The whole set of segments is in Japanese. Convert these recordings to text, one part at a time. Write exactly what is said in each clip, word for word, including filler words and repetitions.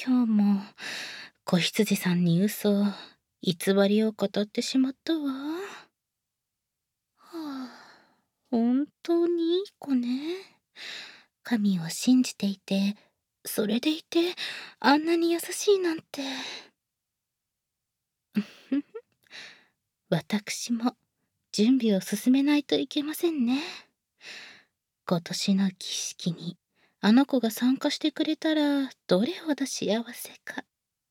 今日も子羊さんに嘘、偽りを語ってしまったわ。はあ、本当にいい子ね。神を信じていて、それでいてあんなに優しいなんて。私も準備を進めないといけませんね。今年の儀式にあの子が参加してくれたらどれほど幸せか。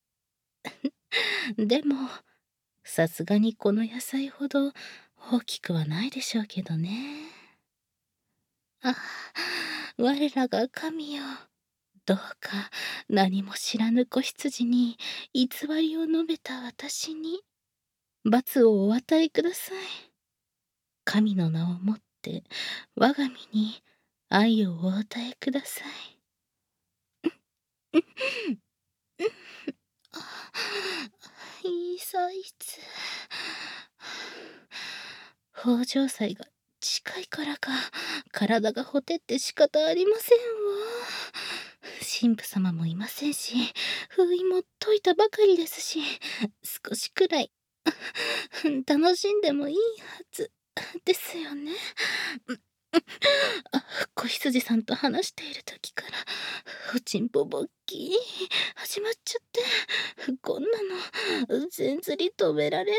でもさすがにこの野菜ほど大きくはないでしょうけどね。あ、我らが神よ。どうか何も知らぬ子羊に偽りを述べた私に罰をお与えください。神の名をもって我が身に愛をお与えください。いいサイズ。豊穣祭が近いからか体がほてって仕方ありませんわ。神父様もいませんし、封印も解いたばかりですし、少しくらい楽しんでもいいはずですよね。子羊さんと話している時からおちんぽぼっき始まっちゃって、こんなの全釣り止められない。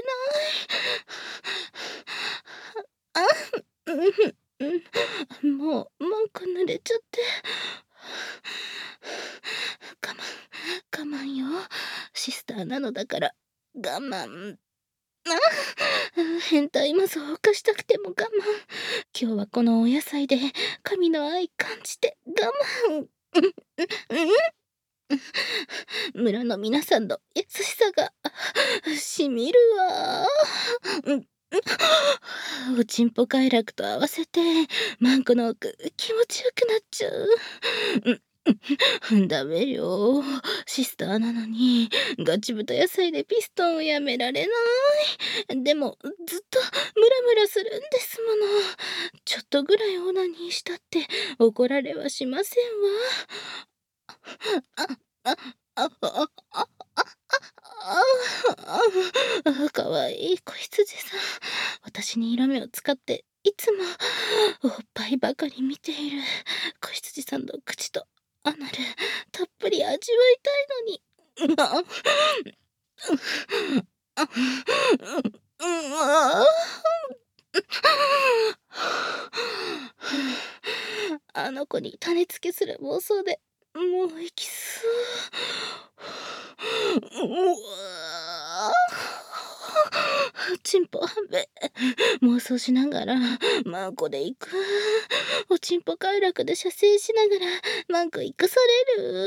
あ、うん、もう文句濡れちゃって。我慢我慢よ。シスターなのだから我慢。あ、変態マゾを犯したくても我慢。今日はこのお野菜で神の愛感じて我慢。村の皆さんの優しさがしみるわ。おちんぽ快楽と合わせてマンコの奥気持ちよくなっちゃう。ダメよ。シスターなのにガチ豚野菜でピストンをやめられない。でもずっとムラムラするんですもの。ちょっとぐらいオナニーしたって怒られはしませんわ。あ、あ、あ、あ、あ、ああ、かわいい子羊さん。私に色目を使っていつもおっぱいばかり見ている子羊さんの口とアナルたっぷり味わいたいのに。あ、あの子に種付けする妄想でもう行きそう。うわちんぽはんべ妄想しながらマンコで行く。おちんぽ快楽で射精しながらマンコ生かされる。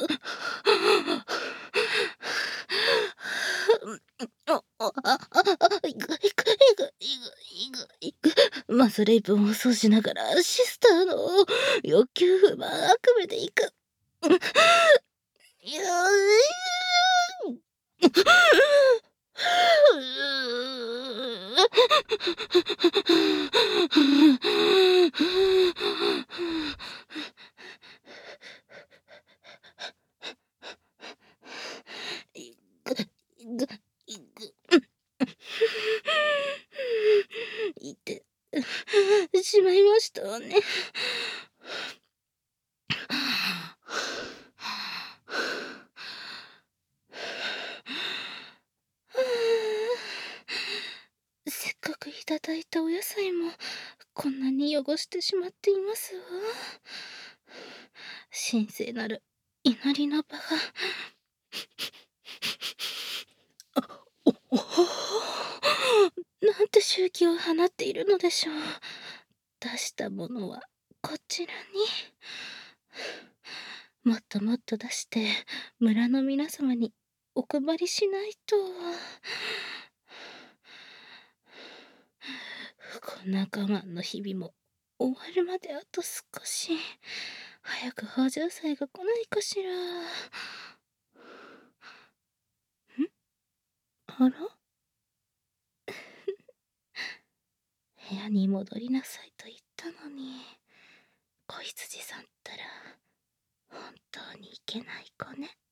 ああああいくいくいくいくいくいくマスレイプ妄想しながらシスターの欲求不満悪夢でいく。いやいくいくいくいってしまいましたわね。せっかくいただいたお野菜もこんなに汚してしまっていますわ。神聖なる祈りの場がおおなんて周期を放っているのでしょう。出したものはこちらに。もっともっと出して村の皆様にお配りしないと。こんな我慢の日々も終わるまであと少し。早く豊穣祭が来ないかしら。ん？あら？部屋に戻りなさいと言ったのに、子羊さんったら本当にいけない子ね。